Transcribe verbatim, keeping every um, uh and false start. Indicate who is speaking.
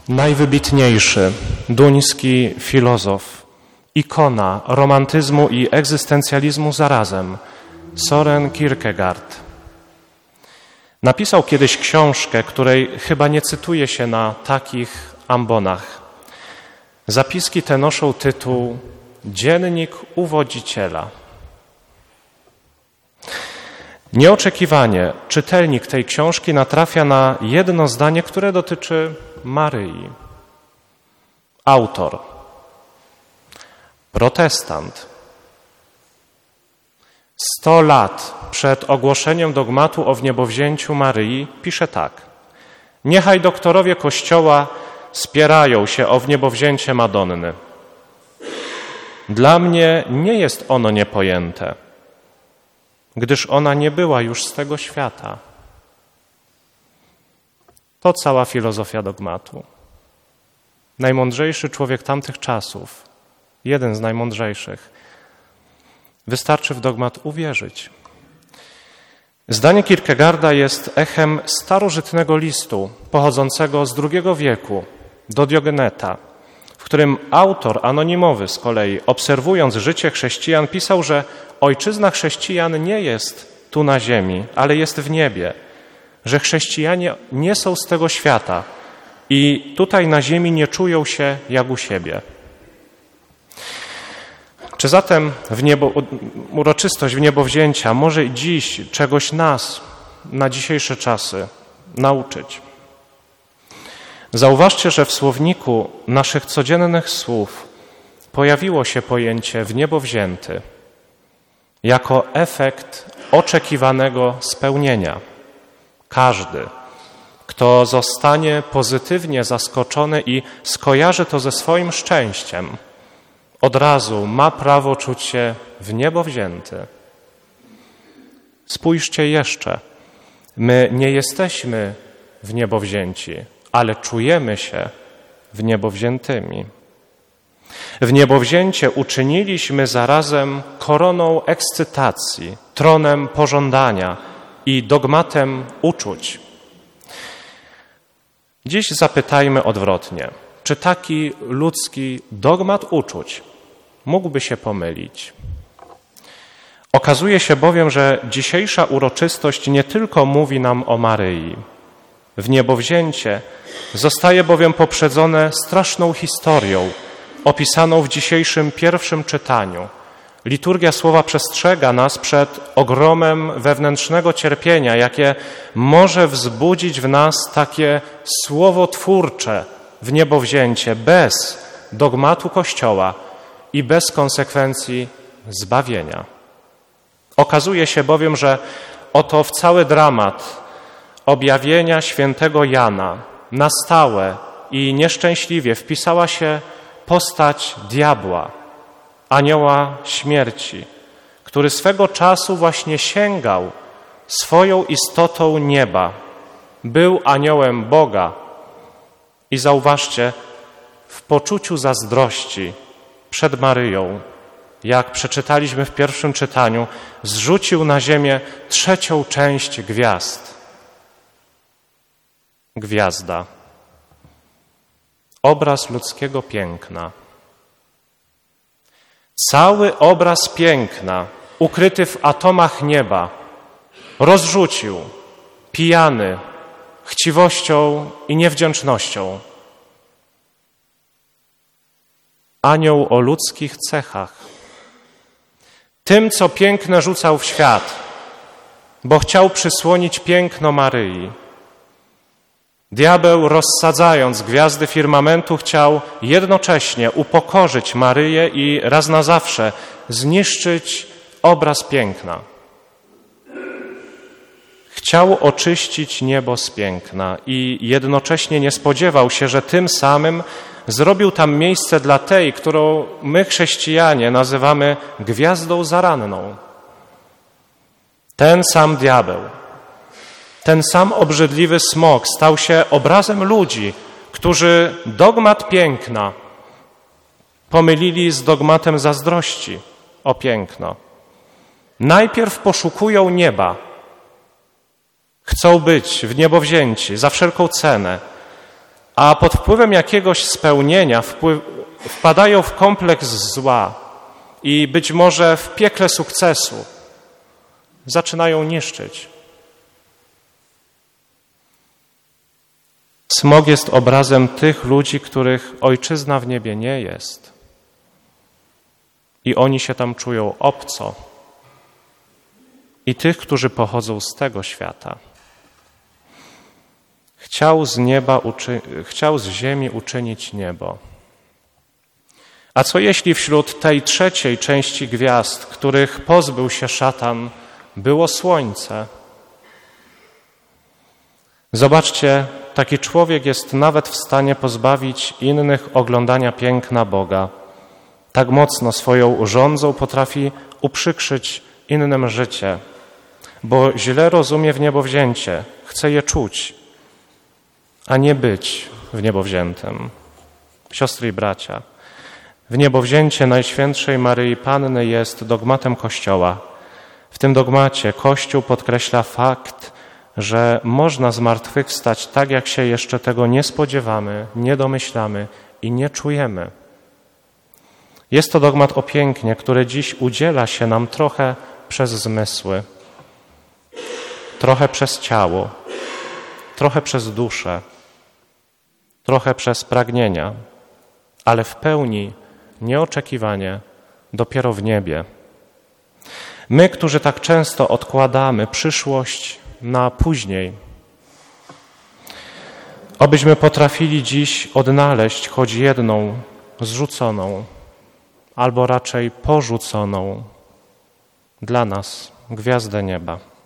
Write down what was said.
Speaker 1: Najwybitniejszy duński filozof, ikona romantyzmu i egzystencjalizmu zarazem, Søren Kierkegaard. Napisał kiedyś książkę, której chyba nie cytuje się na takich ambonach. Zapiski te noszą tytuł Dziennik uwodziciela. Nieoczekiwanie czytelnik tej książki natrafia na jedno zdanie, które dotyczy Maryi. Autor, protestant, sto lat przed ogłoszeniem dogmatu o wniebowzięciu Maryi pisze tak. Niechaj doktorowie Kościoła spierają się o wniebowzięcie Madonny. Dla mnie nie jest ono niepojęte, gdyż ona nie była już z tego świata. To cała filozofia dogmatu. Najmądrzejszy człowiek tamtych czasów, jeden z najmądrzejszych, wystarczy w dogmat uwierzyć. Zdanie Kierkegaarda jest echem starożytnego listu pochodzącego z drugiego wieku do Diogeneta, w którym autor anonimowy z kolei, obserwując życie chrześcijan, pisał, że ojczyzna chrześcijan nie jest tu na ziemi, ale jest w niebie, że chrześcijanie nie są z tego świata i tutaj na ziemi nie czują się jak u siebie. Czy zatem w niebo, uroczystość wniebowzięcia może i dziś czegoś nas na dzisiejsze czasy nauczyć? Zauważcie, że w słowniku naszych codziennych słów pojawiło się pojęcie wniebowzięty jako efekt oczekiwanego spełnienia. Każdy, kto zostanie pozytywnie zaskoczony i skojarzy to ze swoim szczęściem, od razu ma prawo czuć się w niebo wzięty. Spójrzcie jeszcze, my nie jesteśmy w niebo wzięci, ale czujemy się w niebo wziętymi. W niebo wzięcie uczyniliśmy zarazem koroną ekscytacji, tronem pożądania i dogmatem uczuć. Dziś zapytajmy odwrotnie, czy taki ludzki dogmat uczuć mógłby się pomylić? Okazuje się bowiem, że dzisiejsza uroczystość nie tylko mówi nam o Maryi. Wniebowzięcie zostaje bowiem poprzedzone straszną historią opisaną w dzisiejszym pierwszym czytaniu. Liturgia słowa przestrzega nas przed ogromem wewnętrznego cierpienia, jakie może wzbudzić w nas takie słowotwórcze wniebowzięcie bez dogmatu Kościoła i bez konsekwencji zbawienia. Okazuje się bowiem, że oto w cały dramat objawienia świętego Jana na stałe i nieszczęśliwie wpisała się postać diabła, anioła śmierci, który swego czasu właśnie sięgał swoją istotą nieba. Był aniołem Boga i zauważcie, w poczuciu zazdrości przed Maryją, jak przeczytaliśmy w pierwszym czytaniu, zrzucił na ziemię trzecią część gwiazd. Gwiazda. Obraz ludzkiego piękna. Cały obraz piękna, ukryty w atomach nieba, rozrzucił, pijany chciwością i niewdzięcznością. Anioł o ludzkich cechach. Tym, co piękne rzucał w świat, bo chciał przysłonić piękno Maryi. Diabeł, rozsadzając gwiazdy firmamentu, chciał jednocześnie upokorzyć Maryję i raz na zawsze zniszczyć obraz piękna. Chciał oczyścić niebo z piękna i jednocześnie nie spodziewał się, że tym samym zrobił tam miejsce dla tej, którą my chrześcijanie nazywamy gwiazdą zaranną. Ten sam diabeł, ten sam obrzydliwy smok stał się obrazem ludzi, którzy dogmat piękna pomylili z dogmatem zazdrości o piękno. Najpierw poszukują nieba, chcą być w niebo wzięci za wszelką cenę, a pod wpływem jakiegoś spełnienia wpływ, wpadają w kompleks zła i być może w piekle sukcesu zaczynają niszczyć. Smog jest obrazem tych ludzi, których ojczyzna w niebie nie jest. I oni się tam czują obco. I tych, którzy pochodzą z tego świata. Chciał z nieba, uczy... chciał z ziemi uczynić niebo. A co jeśli wśród tej trzeciej części gwiazd, których pozbył się szatan, było słońce? Zobaczcie, taki człowiek jest nawet w stanie pozbawić innych oglądania piękna Boga. Tak mocno swoją rządzą potrafi uprzykrzyć innym życie, bo źle rozumie w niebowzięcie, chce je czuć, a nie być w niebowziętym. Siostry i bracia, w niebowzięcie Najświętszej Maryi Panny jest dogmatem Kościoła. W tym dogmacie Kościół podkreśla fakt, że można zmartwychwstać tak, jak się jeszcze tego nie spodziewamy, nie domyślamy i nie czujemy. Jest to dogmat o pięknie, który dziś udziela się nam trochę przez zmysły, trochę przez ciało, trochę przez duszę, trochę przez pragnienia, ale w pełni nieoczekiwanie dopiero w niebie. My, którzy tak często odkładamy przyszłość na później, obyśmy potrafili dziś odnaleźć choć jedną zrzuconą, albo raczej porzuconą dla nas gwiazdę nieba.